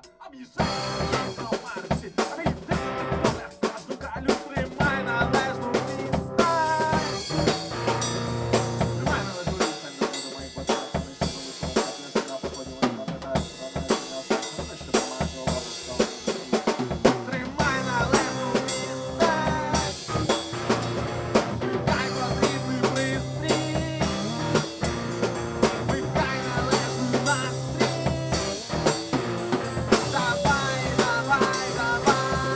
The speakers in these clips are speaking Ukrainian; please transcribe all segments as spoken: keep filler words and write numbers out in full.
міста. Об'їжджай на Марсі, а ти йди в поле, кожну калю тримай належну відстань. Тримай належну відстань, не буду моїх потрапити, не ще не вийшло, так не сюди походили, не пам'ятаю, що не сюди, не ще помажу лаву стало. Тримай належну відстань, дай потрібний пристрій, вмикай належний настрій. Давай, давай, давай.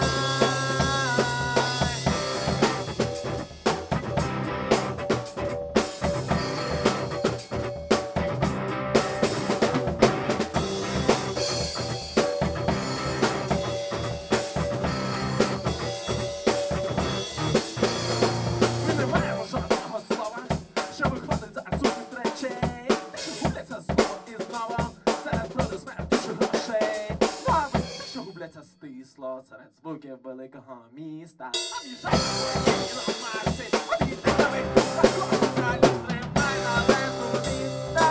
Ми не маємо жодного слова, що виходить за сутність речей, що губляться знову і знову серед броду смертючих грошей. Ну а ви, що губляться стисло серед звуків великого міста. Об'їжджай на Марсі, об'їдьте на вихід, а кожну калю тримай належну відстань.